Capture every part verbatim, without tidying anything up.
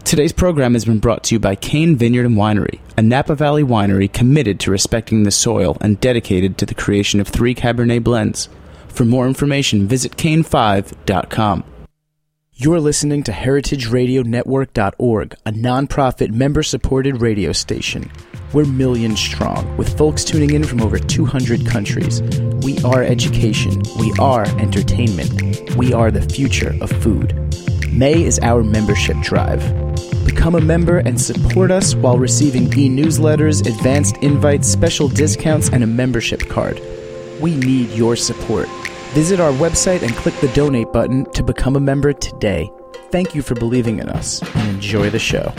Today's program has been brought to you by Cain Vineyard and Winery, a Napa Valley winery committed to respecting the soil and dedicated to the creation of three Cabernet blends. For more information, visit cain five dot com. You're listening to heritage radio network dot org, a nonprofit member-supported radio station. We're millions strong, with folks tuning in from over two hundred countries. We are education. We are entertainment. We are the future of food. May is our membership drive. Become a member and support us while receiving e-newsletters, advanced invites, special discounts, and a membership card. We need your support. Visit our website and click the donate button to become a member today. Thank you for believing in us, and enjoy the show.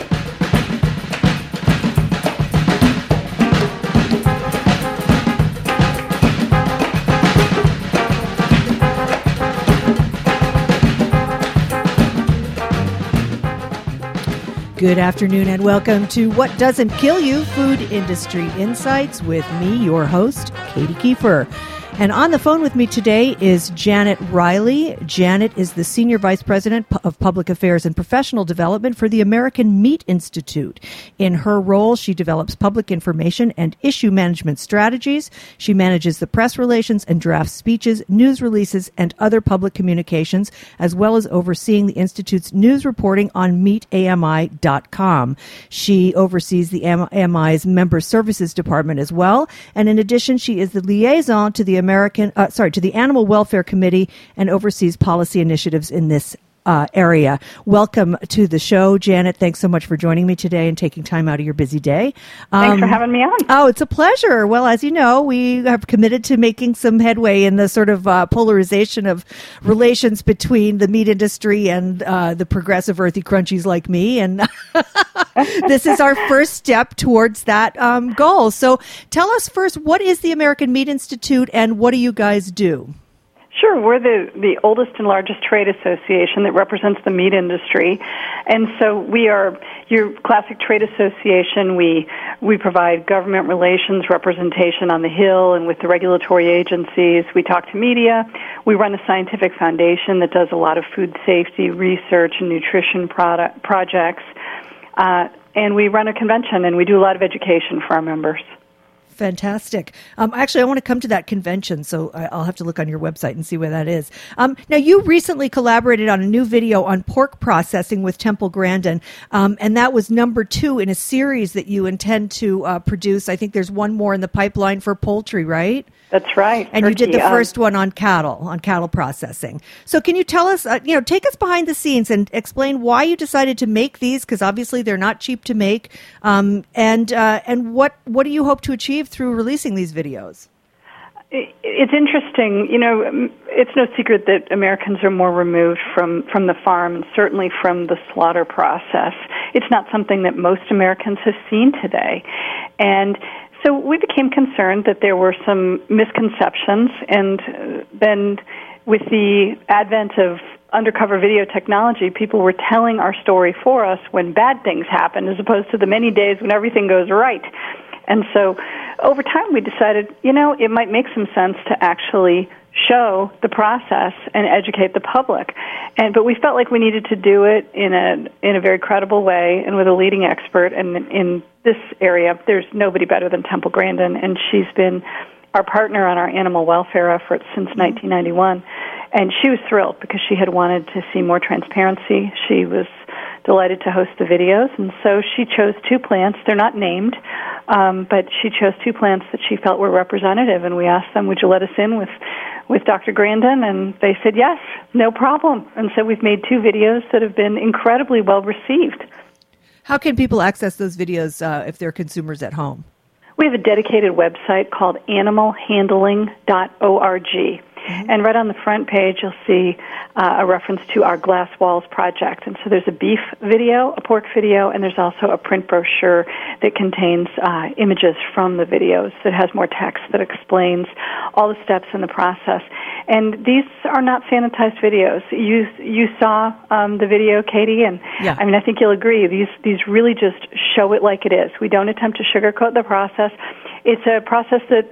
Good afternoon and welcome to What Doesn't Kill You, Food Industry Insights with me, your host, Katie Kiefer. And on the phone with me today is Janet Riley. Janet is the Senior Vice President of Public Affairs and Professional Development for the American Meat Institute. In her role, she develops public information and issue management strategies. She manages the press relations and drafts speeches, news releases, and other public communications, as well as overseeing the Institute's news reporting on meat A M I dot com. She oversees the A M I's Member Services Department as well. And in addition, she is the liaison to the American, uh, sorry, to the Animal Welfare Committee and oversees policy initiatives in this uh, area. Welcome to the show, Janet. Thanks so much for joining me today and taking time out of your busy day. Um, Thanks for having me on. Oh, it's a pleasure. Well, as you know, we have committed to making some headway in the sort of uh, polarization of relations between the meat industry and uh, the progressive earthy crunchies like me. And this is our first step towards that um, goal. So tell us first, what is the American Meat Institute and what do you guys do? Sure. We're the, the oldest and largest trade association that represents the meat industry. And so we are your classic trade association. We we provide government relations representation on the Hill and with the regulatory agencies. We talk to media. We run a scientific foundation that does a lot of food safety research and nutrition product projects. Uh, and we run a convention, and we do a lot of education for our members. Fantastic. Um, actually, I want to come to that convention, so I'll have to look on your website and see where that is. Um, now, you recently collaborated on a new video on pork processing with Temple Grandin, um, and that was number two in a series that you intend to uh, produce. I think there's one more in the pipeline for poultry, right? That's right. And Turkey, you did the um, first one on cattle, on cattle processing. So can you tell us, uh, you know, take us behind the scenes and explain why you decided to make these, because obviously they're not cheap to make, um, and uh, and what, what do you hope to achieve through releasing these videos? It's interesting. You know, it's no secret that Americans are more removed from, from the farm and certainly from the slaughter process. It's not something that most Americans have seen today. And so we became concerned that there were some misconceptions, and then with the advent of undercover video technology, people were telling our story for us when bad things happen, as opposed to the many days when everything goes right. And so over time we decided, you know, it might make some sense to actually show the process and educate the public. And but we felt like we needed to do it in a in a very credible way and with a leading expert. And in this area, there's nobody better than Temple Grandin, and she's been our partner on our animal welfare efforts since nineteen ninety-one. And she was thrilled because she had wanted to see more transparency. She was delighted to host the videos, and so she chose two plants. They're not named, um, but she chose two plants that she felt were representative, and we asked them, would you let us in with, with Doctor Grandin? And they said, yes, no problem. And so we've made two videos that have been incredibly well received. How can people access those videos uh, if they're consumers at home? We have a dedicated website called animal handling dot org. Mm-hmm. And right on the front page, you'll see uh, a reference to our Glass Walls project. And so there's a beef video, a pork video, and there's also a print brochure that contains uh, images from the videos that has more text that explains all the steps in the process. And these are not sanitized videos. You you saw um, the video, Katie, and yeah. I mean, I think you'll agree. These these really just show it like it is. We don't attempt to sugarcoat the process. It's a process that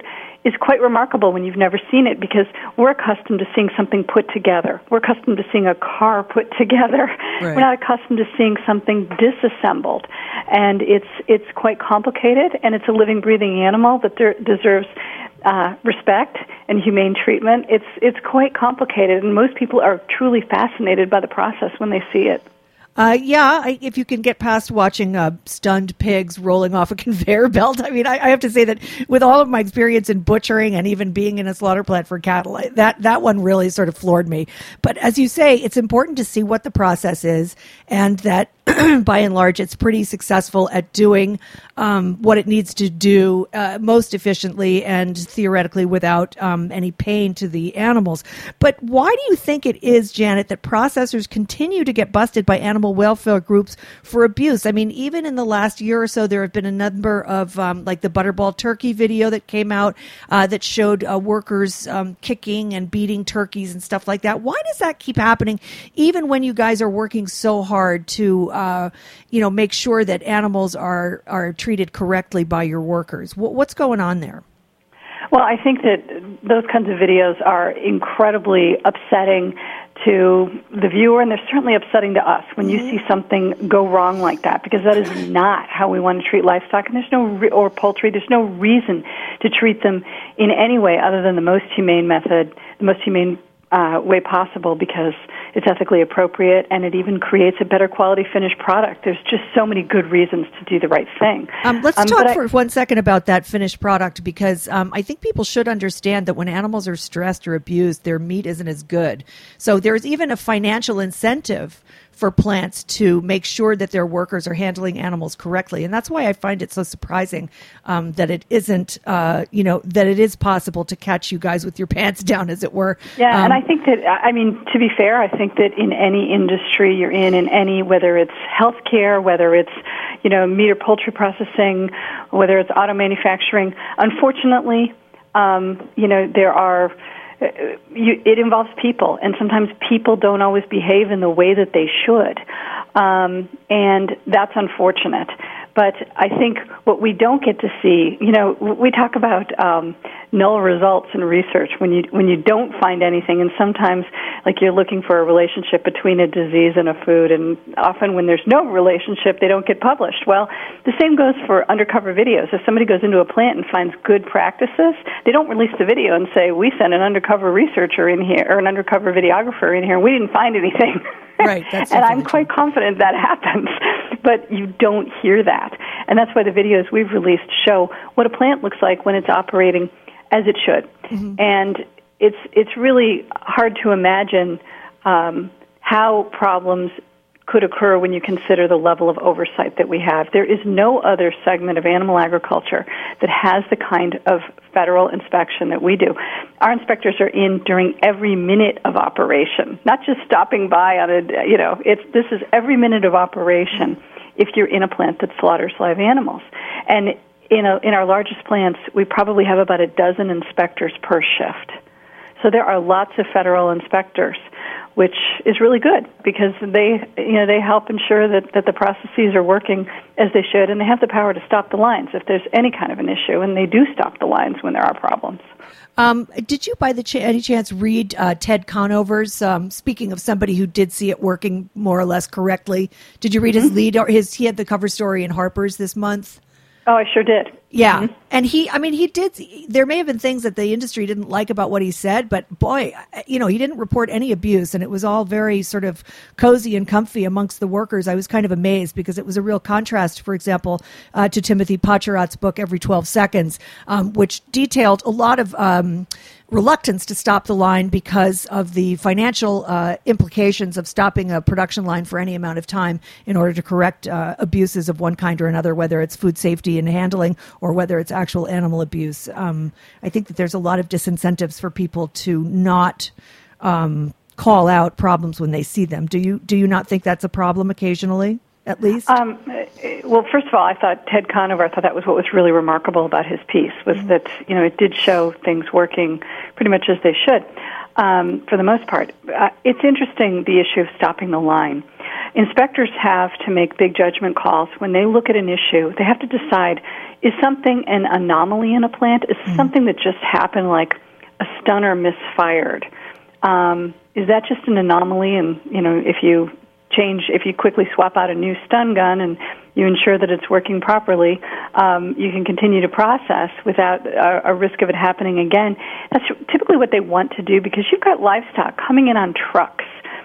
is quite remarkable when you've never seen it, because we're accustomed to seeing something put together. We're accustomed to seeing a car put together. Right. We're not accustomed to seeing something disassembled. And it's it's quite complicated, and it's a living, breathing animal that de- deserves uh, respect and humane treatment. It's it's quite complicated, and most people are truly fascinated by the process when they see it. Uh, yeah, I, if you can get past watching uh, stunned pigs rolling off a conveyor belt. I mean, I, I have to say that with all of my experience in butchering and even being in a slaughter plant for cattle, I, that, that one really sort of floored me. But as you say, it's important to see what the process is, and that by and large, it's pretty successful at doing um, what it needs to do uh, most efficiently and theoretically without um, any pain to the animals. But why do you think it is, Janet, that processors continue to get busted by animal welfare groups for abuse? I mean, even in the last year or so, there have been a number of, um, like the Butterball turkey video that came out uh, that showed uh, workers um, kicking and beating turkeys and stuff like that. Why does that keep happening, even when you guys are working so hard to Uh, you know, make sure that animals are, are treated correctly by your workers? W- what's going on there? Well, I think that those kinds of videos are incredibly upsetting to the viewer, and they're certainly upsetting to us when you see something go wrong like that, because that is not how we want to treat livestock, and there's no re- or poultry. There's no reason to treat them in any way other than the most humane method, the most humane uh, way possible, because it's ethically appropriate, and it even creates a better quality finished product. There's just so many good reasons to do the right thing. Um, let's um, talk for I, one second about that finished product, because um, I think people should understand that when animals are stressed or abused, their meat isn't as good. So there's even a financial incentive for plants to make sure that their workers are handling animals correctly. And that's why I find it so surprising um, that it isn't, uh, you know, that it is possible to catch you guys with your pants down, as it were. Yeah, um, and I think that, I mean, to be fair, I think that in any industry you're in, in any, whether it's healthcare, whether it's, you know, meat or poultry processing, whether it's auto manufacturing, unfortunately, um, you know, there are, You, it involves people, and sometimes people don't always behave in the way that they should, um, and that's unfortunate. But I think what we don't get to see, you know, we talk about um, null results in research when you when you don't find anything, and sometimes, like, you're looking for a relationship between a disease and a food, and often when there's no relationship, they don't get published. Well, the same goes for undercover videos. If somebody goes into a plant and finds good practices, they don't release the video and say, we sent an undercover researcher in here, or an undercover videographer in here, and we didn't find anything. Right, that's and I'm quite confident that happens, but you don't hear that. And that's why the videos we've released show what a plant looks like when it's operating as it should. Mm-hmm. And it's it's really hard to imagine um, how problems could occur when you consider the level of oversight that we have. There is no other segment of animal agriculture that has the kind of federal inspection that we do. Our inspectors are in during every minute of operation, not just stopping by on a, you know, it's, this is every minute of operation if you're in a plant that slaughters live animals. And in, a, in our largest plants, we probably have about a dozen inspectors per shift. So there are lots of federal inspectors, which is really good, because they, you know, they help ensure that, that the processes are working as they should, and they have the power to stop the lines if there's any kind of an issue, and they do stop the lines when there are problems. Um, did you, by the ch- any chance, read uh, Ted Conover's? Um, speaking of somebody who did see it working more or less correctly, did you read mm-hmm. his lead? Or his he had the cover story in Harper's this month. Oh, I sure did. Yeah. Mm-hmm. And he, I mean, he did, there may have been things that the industry didn't like about what he said, but boy, you know, he didn't report any abuse, and it was all very sort of cozy and comfy amongst the workers. I was kind of amazed, because it was a real contrast, for example, uh, to Timothy Pacharat's book, Every twelve Seconds, um, which detailed a lot of um, reluctance to stop the line because of the financial uh, implications of stopping a production line for any amount of time in order to correct uh, abuses of one kind or another, whether it's food safety and handling or whether it's actual animal abuse. Um, I think that there's a lot of disincentives for people to not um, call out problems when they see them. Do you do you not think that's a problem occasionally, at least? Um, well, first of all, I thought Ted Conover, I thought that was what was really remarkable about his piece, was mm-hmm. that, you know, it did show things working pretty much as they should, um, for the most part. Uh, it's interesting, the issue of stopping the line. inspectors have to make big judgment calls. When they look at an issue, they have to decide, is something an anomaly in a plant? Is mm-hmm. something that just happened, like a stunner misfired? Um, is that just an anomaly? And, you know, if you change, if you quickly swap out a new stun gun and you ensure that it's working properly, um, you can continue to process without a, a risk of it happening again. That's typically what they want to do, because you've got livestock coming in on trucks.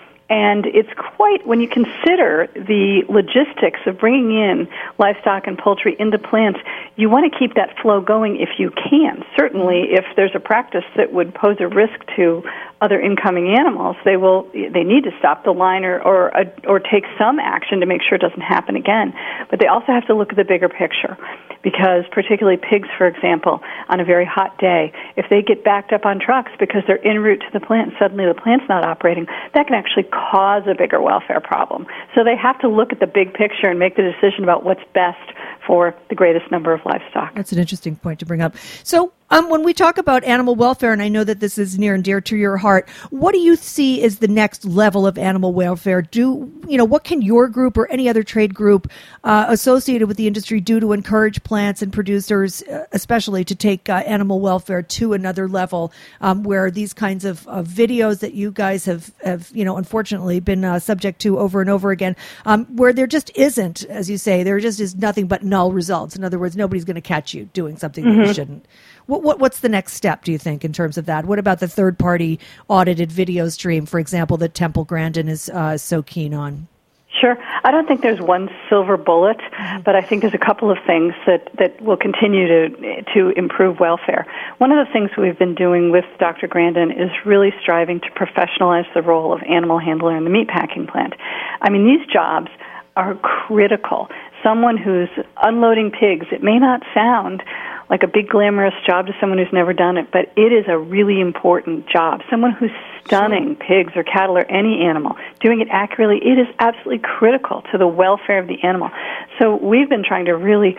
And it's quite, when you consider the logistics of bringing in livestock and poultry into plants, you want to keep that flow going if you can. Certainly, if there's a practice that would pose a risk to other incoming animals, they will, they need to stop the line or, or, or take some action to make sure it doesn't happen again. But they also have to look at the bigger picture, because particularly pigs, for example, on a very hot day, if they get backed up on trucks because they're en route to the plant, suddenly the plant's not operating, that can actually cause a bigger welfare problem. So they have to look at the big picture and make the decision about what's best for the greatest number of livestock. That's an interesting point to bring up. So um, when we talk about animal welfare, and I know that this is near and dear to your heart, what do you see as the next level of animal welfare? Do you know, what can your group or any other trade group uh, associated with the industry do to encourage plants and producers, uh, especially to take uh, animal welfare to another level, um, where these kinds of, of videos that you guys have, have you know, unfortunately been uh, subject to over and over again, um, where there just isn't, as you say, there just is nothing but null results. In other words, nobody's going to catch you doing something mm-hmm. that you shouldn't. What, what what's the next step, do you think, in terms of that? What about the third-party audited video stream, for example, that Temple Grandin is uh, so keen on? Sure. I don't think there's one silver bullet, mm-hmm. but I think there's a couple of things that, that will continue to to improve welfare. One of the things we've been doing with Doctor Grandin is really striving to professionalize the role of animal handler in the meatpacking plant. I mean, these jobs are critical. Someone who's unloading pigs, it may not sound like a big glamorous job to someone who's never done it, but it is a really important job. Someone who's stunning pigs or cattle or any animal, doing it accurately, it is absolutely critical to the welfare of the animal. So we've been trying to really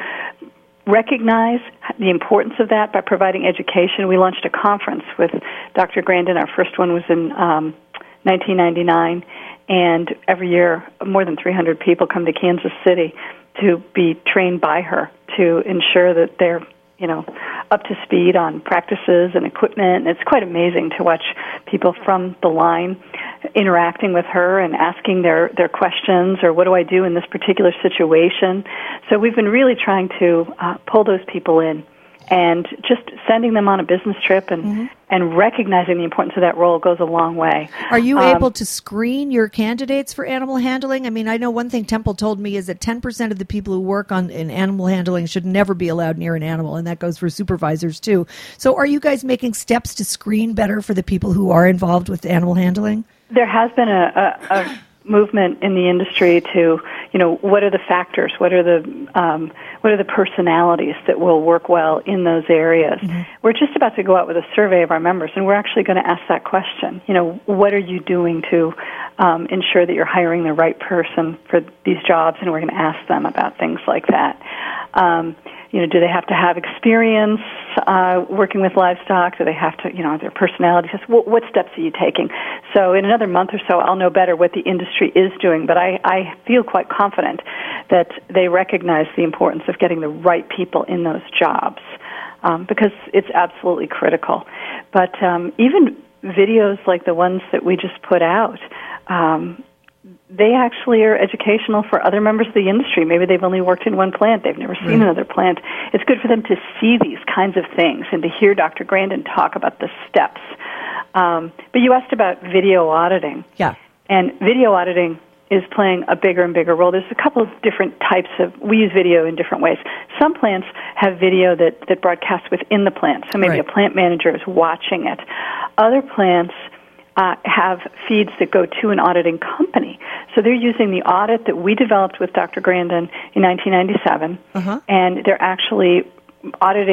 recognize the importance of that by providing education. We launched a conference with Doctor Grandin. Our first one was in um, nineteen ninety-nine, and every year more than three hundred people come to Kansas City to be trained by her to ensure that they're, you know, up to speed on practices and equipment. And it's quite amazing to watch people from the line interacting with her and asking their, their questions, or what do I do in this particular situation? So we've been really trying to uh, pull those people in, and just sending them on a business trip and, mm-hmm. and recognizing the importance of that role goes a long way. Are you um, able to screen your candidates for animal handling? I mean, I know one thing Temple told me is that ten percent of the people who work on in animal handling should never be allowed near an animal, and that goes for supervisors too. So are you guys making steps to screen better for the people who are involved with animal handling? There has been a, a, a movement in the industry to, you know, what are the factors, what are the um, what are the personalities that will work well in those areas. Mm-hmm. We're just about to go out with a survey of our members, and we're actually going to ask that question. You know, what are you doing to um, ensure that you're hiring the right person for these jobs? And we're going to ask them about things like that. Um, you know, do they have to have experience uh, working with livestock? Do they have to, you know, their personality? Just what, what steps are you taking? So in another month or so, I'll know better what the industry is doing. But I, I feel quite confident that they recognize the importance of getting the right people in those jobs, um, because it's absolutely critical. But um, even videos like the ones that we just put out, um, they actually are educational for other members of the industry. Maybe they've only worked in one plant. They've never seen right. another plant. It's good for them to see these kinds of things and to hear Doctor Grandin talk about the steps. Um, but you asked about video auditing. Yeah. And video auditing is playing a bigger and bigger role. There's a couple of different types of, we use video in different ways. Some plants have video that, that broadcasts within the plant, so maybe right. a plant manager is watching it. Other plants Uh, have feeds that go to an auditing company. So they're using the audit that we developed with Doctor Grandin in nineteen ninety-seven, uh-huh. and they're actually auditing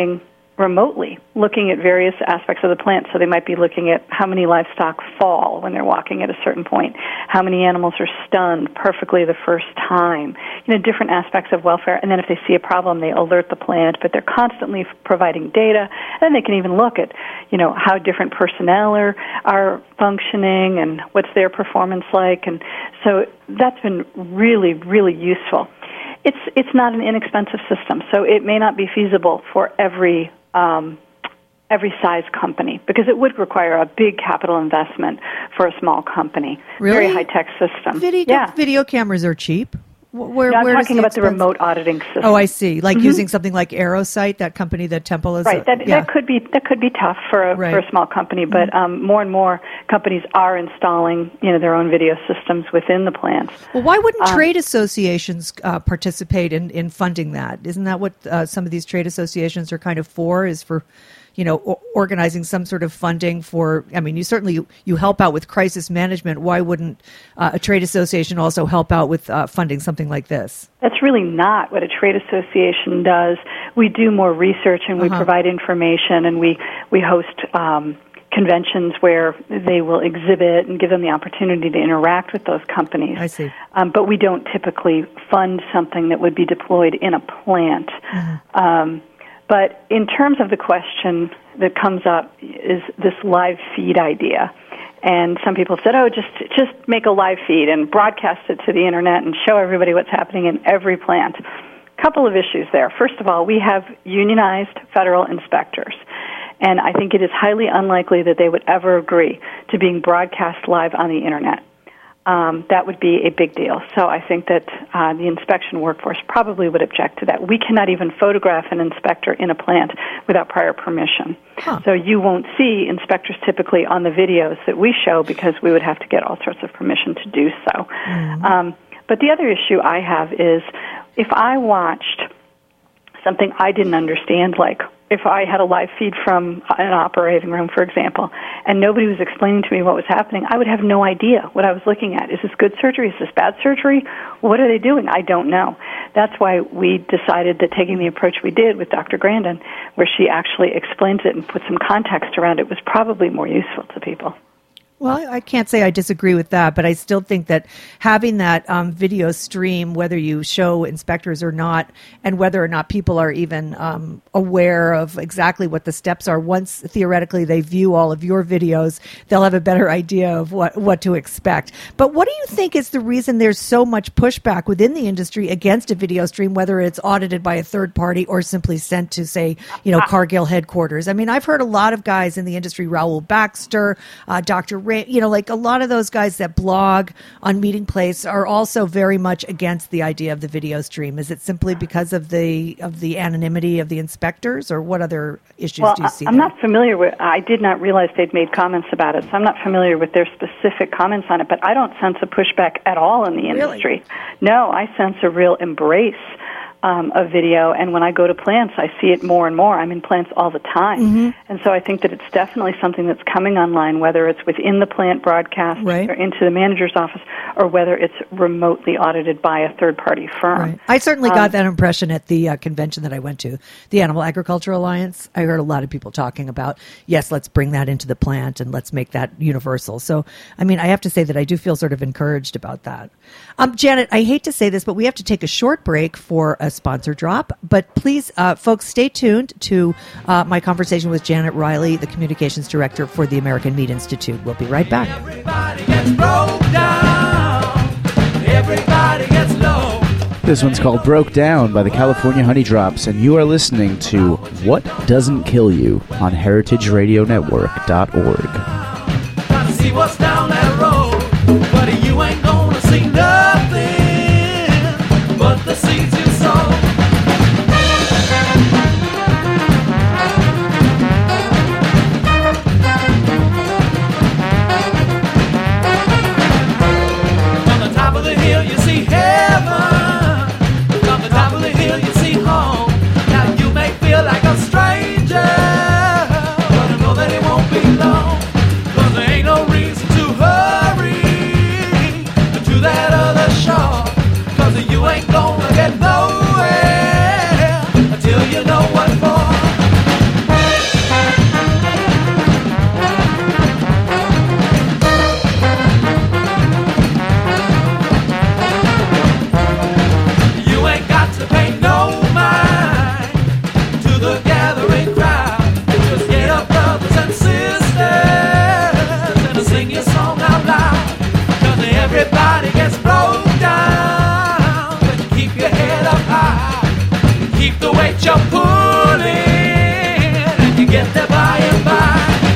remotely looking at various aspects of the plant. So they might be looking at how many livestock fall when they're walking at a certain point, how many animals are stunned perfectly the first time, you know, different aspects of welfare. And then if they see a problem, they alert the plant, but they're constantly providing data. And they can even look at, you know, how different personnel are, are functioning and what's their performance like. And so that's been really, really useful. It's it's not an inexpensive system, so it may not be feasible for every um, every size company because it would require a big capital investment for a small company. Really? Very high tech system. Video, yeah. video cameras are cheap. Where, no, I'm where talking the about the expense? remote auditing system. Oh, I see. Like mm-hmm. using something like Aerosite, that company that Temple is. Right. A, that yeah. that could be that could be tough for a right. for a small company, but mm-hmm. um, more and more companies are installing you know their own video systems within the plants. Well, why wouldn't um, trade associations uh, participate in, in funding that? Isn't that what uh, some of these trade associations are kind of for? Is for you know, o- organizing some sort of funding for, I mean, you certainly, you, you help out with crisis management. Why wouldn't uh, a trade association also help out with uh, funding something like this? That's really not what a trade association does. We do more research and we uh-huh. provide information and we, we host um, conventions where they will exhibit and give them the opportunity to interact with those companies. I see. Um, but we don't typically fund something that would be deployed in a plant. Mm-hmm. Um, But in terms of the question that comes up is this live feed idea. And some people said, oh, just just make a live feed and broadcast it to the Internet and show everybody what's happening in every plant. Couple of issues there. First of all, we have unionized federal inspectors. And I think it is highly unlikely that they would ever agree to being broadcast live on the Internet. Um, that would be a big deal. So I think that uh, the inspection workforce probably would object to that. We cannot even photograph an inspector in a plant without prior permission. Huh. So you won't see inspectors typically on the videos that we show because we would have to get all sorts of permission to do so. Mm-hmm. Um, but the other issue I have is if I watched something I didn't understand, like if I had a live feed from an operating room, for example, and nobody was explaining to me what was happening, I would have no idea what I was looking at. Is this good surgery? Is this bad surgery? What are they doing? I don't know. That's why we decided that taking the approach we did with Doctor Grandin, where she actually explains it and puts some context around it, was probably more useful to people. Well, I can't say I disagree with that, but I still think that having that um, video stream, whether you show inspectors or not, and whether or not people are even um, aware of exactly what the steps are, once theoretically they view all of your videos, they'll have a better idea of what, what to expect. But what do you think is the reason there's so much pushback within the industry against a video stream, whether it's audited by a third party or simply sent to, say, you know, Cargill headquarters? I mean, I've heard a lot of guys in the industry, Raoul Baxter, uh, Doctor Ray, you know, like a lot of those guys that blog on Meeting Place are also very much against the idea of the video stream. Is it simply because of the of the anonymity of the inspectors, or what other issues well, do you see I'm there? not familiar with, I did not realize they'd made comments about it, so I'm not familiar with their specific comments on it, but I don't sense a pushback at all in the industry. Really? No, I sense a real embrace Um, of video, and when I go to plants, I see it more and more. I'm in plants all the time. Mm-hmm. And so I think that it's definitely something that's coming online, whether it's within the plant broadcast right. or into the manager's office, or whether it's remotely audited by a third-party firm. Right. I certainly um, got that impression at the uh, convention that I went to, the Animal Agriculture Alliance. I heard a lot of people talking about, yes, let's bring that into the plant and let's make that universal. So, I mean, I have to say that I do feel sort of encouraged about that. Um, Janet, I hate to say this, but we have to take a short break for a sponsor drop. But please, uh, folks, stay tuned to uh, my conversation with Janet Riley, the Communications Director for the American Meat Institute. We'll be right back. Everybody gets broke down. Everybody gets low. This one's called Broke Down by the California Honey Drops, and you are listening to What Doesn't Kill You on heritage radio network dot org. Trying to see what's down that road, but you ain't gonna see nothing but the seeds you sow. On the top of the hill you see heaven, on the top of the hill you see home. Now you may feel like a stranger, but I know that it won't be long, 'cause there ain't no reason to hurry to that other shore, 'cause you ain't gonna get nowhere until you know what for. but you're pulling, and you get there by and by.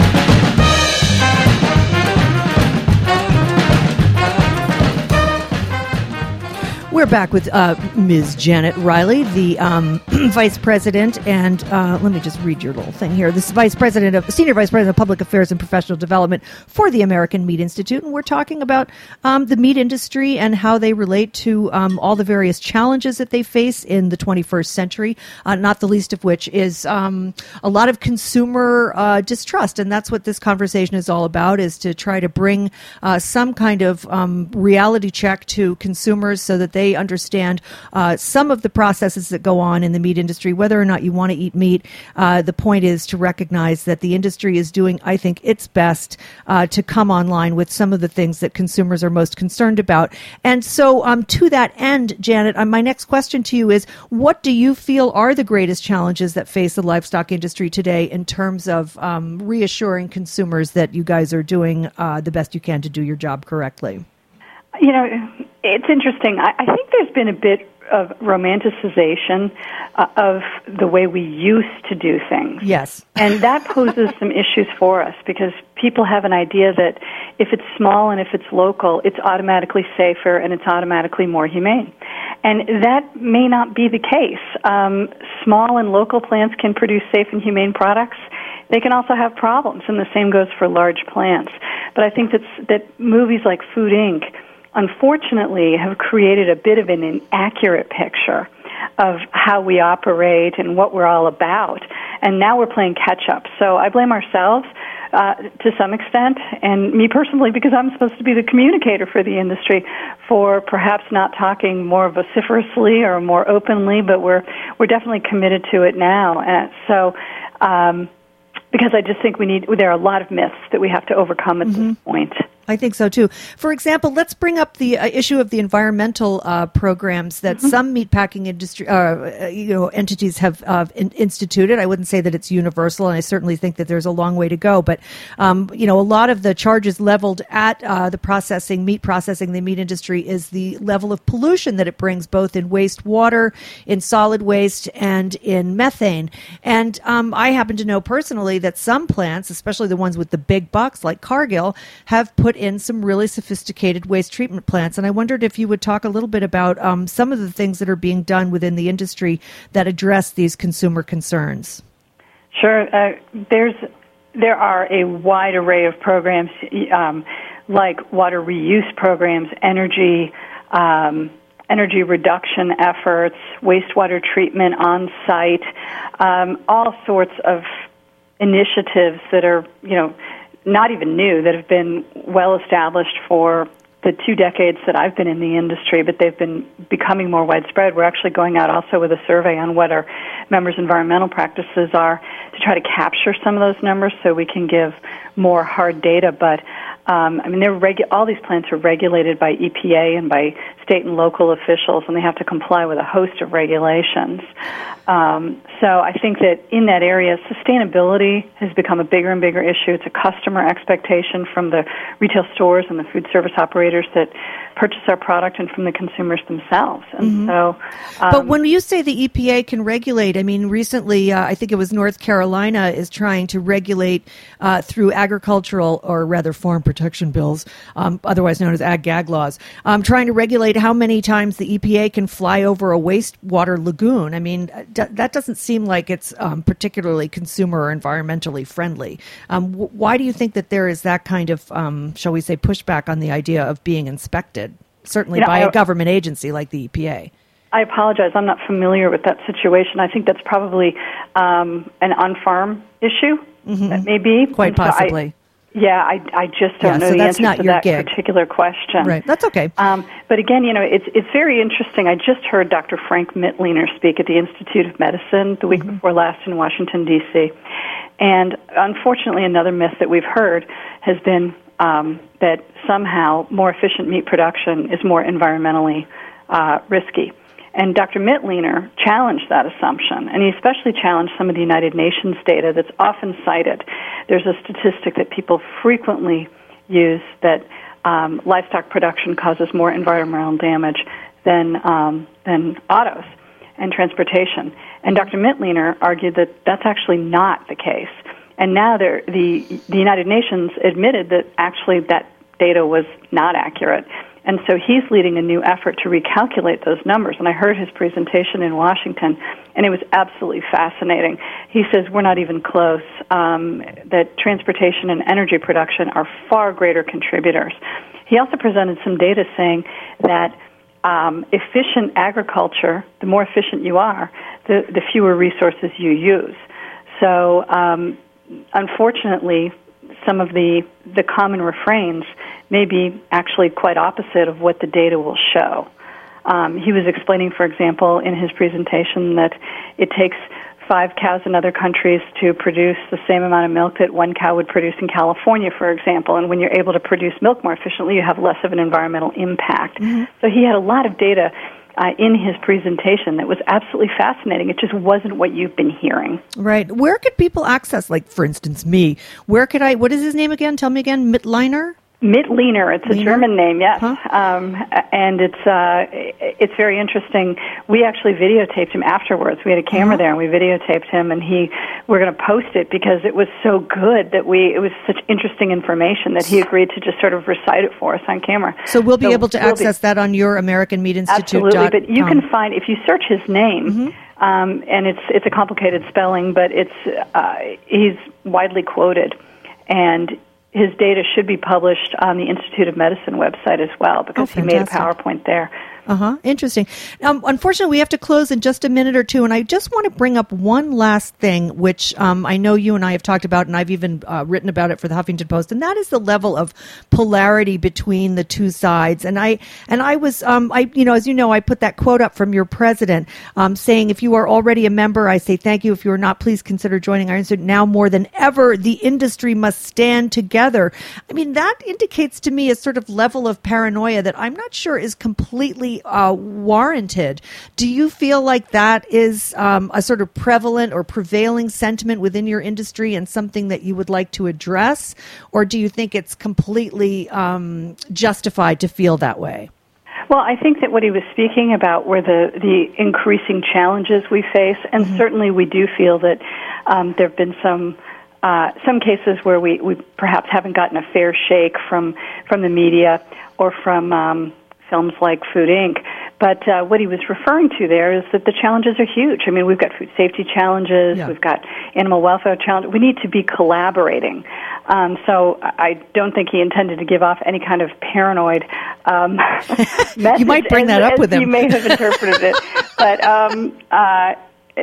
We're back with uh, Miz Janet Riley, the um, Vice President, and uh, let me just read your little thing here. This Vice President of Senior Vice President of Public Affairs and Professional Development for the American Meat Institute, and we're talking about um, the meat industry and how they relate to um, all the various challenges that they face in the twenty-first century. Uh, not the least of which is um, a lot of consumer uh, distrust, and that's what this conversation is all about: is to try to bring uh, some kind of um, reality check to consumers so that they understand uh, some of the processes that go on in the meat industry, whether or not you want to eat meat. Uh, the point is to recognize that the industry is doing, I think, its best uh, to come online with some of the things that consumers are most concerned about. And so um, to that end, Janet, uh, my next question to you is, what do you feel are the greatest challenges that face the livestock industry today in terms of um, reassuring consumers that you guys are doing uh, the best you can to do your job correctly? You know, it's interesting. I, I think there's been a bit of romanticization uh, of the way we used to do things. Yes. And that poses some issues for us because people have an idea that if it's small and if it's local, it's automatically safer and it's automatically more humane. And that may not be the case. Um, small and local plants can produce safe and humane products. They can also have problems, and the same goes for large plants. But I think that's, that movies like Food Incorporated unfortunately have created a bit of an inaccurate picture of how we operate and what we're all about. And now we're playing catch-up. So I blame ourselves uh, to some extent, and me personally, because I'm supposed to be the communicator for the industry, for perhaps not talking more vociferously or more openly, but we're we're definitely committed to it now. And so um, because I just think we need, there are a lot of myths that we have to overcome at mm-hmm. this point. I think so, too. For example, let's bring up the uh, issue of the environmental uh, programs that mm-hmm. some meatpacking industry, uh, you know, entities have uh, in- instituted. I wouldn't say that it's universal, and I certainly think that there's a long way to go. But, um, you know, a lot of the charges leveled at uh, the processing, meat processing, the meat industry is the level of pollution that it brings, both in wastewater, in solid waste, and in methane. And um, I happen to know personally that some plants, especially the ones with the big bucks like Cargill, have put in some really sophisticated waste treatment plants. And I wondered if you would talk a little bit about um, some of the things that are being done within the industry that address these consumer concerns. Sure. Uh, there's there are a wide array of programs um, like water reuse programs, energy um, energy reduction efforts, wastewater treatment on site, um, all sorts of initiatives that are, you know, not even new, that have been well established for the two decades that I've been in the industry, but they've been becoming more widespread. We're actually going out also with a survey on what our members' environmental practices are to try to capture some of those numbers so we can give more hard data. But um, I mean, they're regu- all these plants are regulated by E P A and by state and local officials, and they have to comply with a host of regulations. Um, so I think that in that area, sustainability has become a bigger and bigger issue. It's a customer expectation from the retail stores and the food service operators that purchase our product and from the consumers themselves. And mm-hmm. so, um, but when you say the E P A can regulate, I mean, recently, uh, I think it was North Carolina is trying to regulate uh, through agricultural, or rather farm protection bills, um, otherwise known as ag-gag laws, um, trying to regulate how many times the E P A can fly over a wastewater lagoon. I mean, d- that doesn't seem like it's um, particularly consumer or environmentally friendly. Um, w- why do you think that there is that kind of, um, shall we say, pushback on the idea of being inspected, certainly you know, by I, a government agency like the E P A? I apologize. I'm not familiar with that situation. I think that's probably um, an on-farm issue. Mm-hmm. That may be. Quite possibly. So I, Yeah, I, I just don't yeah, know so the answer not to your that gig. particular question. Right, that's okay. Um, but again, you know, it's it's very interesting. I just heard Doctor Frank Mittliner speak at the Institute of Medicine the week mm-hmm. before last in Washington, D C And unfortunately, another myth that we've heard has been um, that somehow more efficient meat production is more environmentally uh, risky. And Doctor Mittliner challenged that assumption, and he especially challenged some of the United Nations data that's often cited. There's a statistic that people frequently use that um, livestock production causes more environmental damage than um, than autos. and transportation. And Doctor Mittliner argued that that's actually not the case. And now the the United Nations admitted that actually that data was not accurate. And so he's leading a new effort to recalculate those numbers. And I heard his presentation in Washington, and it was absolutely fascinating. He says we're not even close, um, that transportation and energy production are far greater contributors. He also presented some data saying that um, efficient agriculture, the more efficient you are, the, the fewer resources you use. So um, unfortunately, some of the, the common refrains may be actually quite opposite of what the data will show. Um, he was explaining, for example, in his presentation that it takes five cows in other countries to produce the same amount of milk that one cow would produce in California, for example. And when you're able to produce milk more efficiently, you have less of an environmental impact. Mm-hmm. So he had a lot of data Uh, in his presentation that was absolutely fascinating. It just wasn't what you've been hearing. Right. Where could people access, like, for instance, me? Where could I, what is his name again? Tell me again. Mittliner? Mittliner. It's a Liner? German name, yes. Huh? Um, and it's uh, it's very interesting. We actually videotaped him afterwards. We had a camera uh-huh. there, and we videotaped him, and he we're going to post it because it was so good that we it was such interesting information that he agreed to just sort of recite it for us on camera. So we'll be so able to we'll access be, that on your American Meat Institute. Absolutely, but you can find, if you search his name, mm-hmm. um, and it's it's a complicated spelling, but it's uh, he's widely quoted, and his data should be published on the Institute of Medicine website as well, because oh, he made a PowerPoint there. Uh-huh. Interesting. Um, unfortunately, we have to close in just a minute or two, and I just want to bring up one last thing, which um, I know you and I have talked about, and I've even uh, written about it for the Huffington Post, and that is the level of polarity between the two sides. And I and I was, um, I you know, as you know, I put that quote up from your president um, saying, if you are already a member, I say thank you. If you are not, please consider joining our institute. Now more than ever, the industry must stand together. I mean, that indicates to me a sort of level of paranoia that I'm not sure is completely Uh, warranted. Do you feel like that is um, a sort of prevalent or prevailing sentiment within your industry and something that you would like to address? Or do you think it's completely um, justified to feel that way? Well, I think that what he was speaking about were the, the increasing challenges we face, and mm-hmm. certainly we do feel that um, there have been some uh, some cases where we, we perhaps haven't gotten a fair shake from, from the media or from um, films like Food Incorporated. But uh, what he was referring to there is that the challenges are huge. I mean, we've got food safety challenges, yeah. we've got animal welfare challenges. We need to be collaborating. Um, so I don't think he intended to give off any kind of paranoid um, message. You might bring as, that up as with him. You may have interpreted it. But um, uh,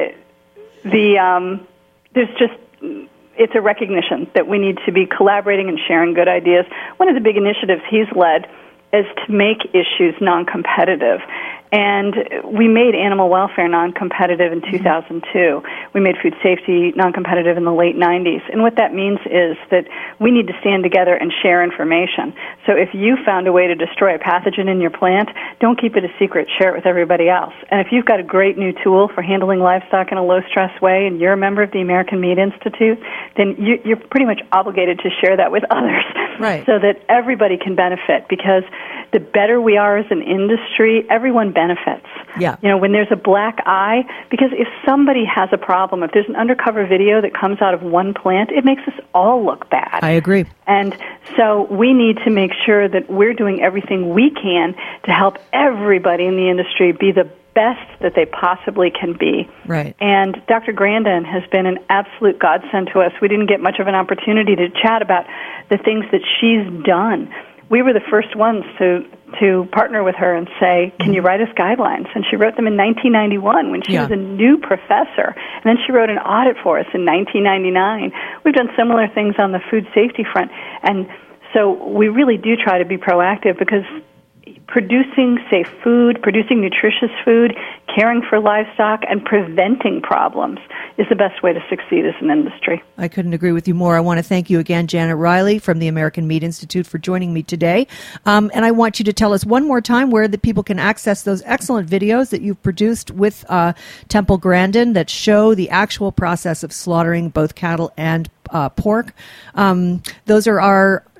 the um, there's just... it's a recognition that we need to be collaborating and sharing good ideas. One of the big initiatives he's led is to make issues non-competitive. And we made animal welfare non-competitive in two thousand two. We made food safety non-competitive in the late nineties. And what that means is that we need to stand together and share information. So if you found a way to destroy a pathogen in your plant, don't keep it a secret. Share it with everybody else. And if you've got a great new tool for handling livestock in a low-stress way and you're a member of the American Meat Institute, then you, you're pretty much obligated to share that with others. Right. So that everybody can benefit, because the better we are as an industry, everyone benefits. Yeah. You know, when there's a black eye, because if somebody has a problem, if there's an undercover video that comes out of one plant, it makes us all look bad. I agree. And so we need to make sure that we're doing everything we can to help everybody in the industry be the best that they possibly can be. Right. And Doctor Grandin has been an absolute godsend to us. We didn't get much of an opportunity to chat about the things that she's done. We were the first ones to to partner with her and say, can you write us guidelines? And she wrote them in nineteen ninety-one when she yeah. was a new professor. And then she wrote an audit for us in nineteen ninety-nine. We've done similar things on the food safety front. And so we really do try to be proactive, because producing safe food, producing nutritious food, caring for livestock, and preventing problems is the best way to succeed as an industry. I couldn't agree with you more. I want to thank you again, Janet Riley from the American Meat Institute, for joining me today. Um, and I want you to tell us one more time where the people can access those excellent videos that you've produced with uh, Temple Grandin that show the actual process of slaughtering both cattle and uh, pork. Um, those are our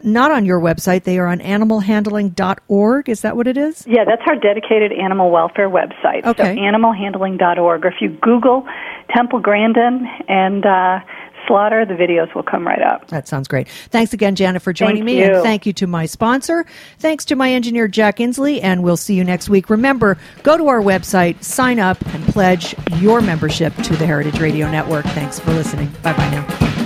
not on your website. They are on animal handling dot org. Is that what it is? Yeah, that's our dedicated animal welfare website. Okay. So animal handling dot org. Or if you Google Temple Grandin and uh, slaughter, the videos will come right up. That sounds great. Thanks again, Janet, for joining Thank me. you. And thank you to my sponsor. Thanks to my engineer, Jack Inslee, and we'll see you next week. Remember, go to our website, sign up, and pledge your membership to the Heritage Radio Network. Thanks for listening. Bye-bye now.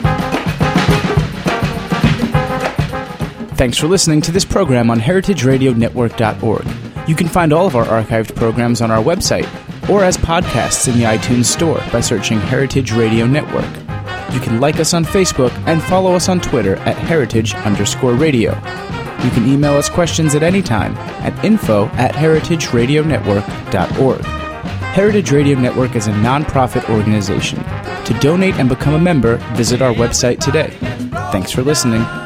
Thanks for listening to this program on heritage radio network dot org. You can find all of our archived programs on our website or as podcasts in the iTunes Store by searching Heritage Radio Network. You can like us on Facebook and follow us on Twitter at heritage underscore radio. You can email us questions at any time at info at heritage radio network dot org. Heritage Radio Network is a nonprofit organization. To donate and become a member, visit our website today. Thanks for listening.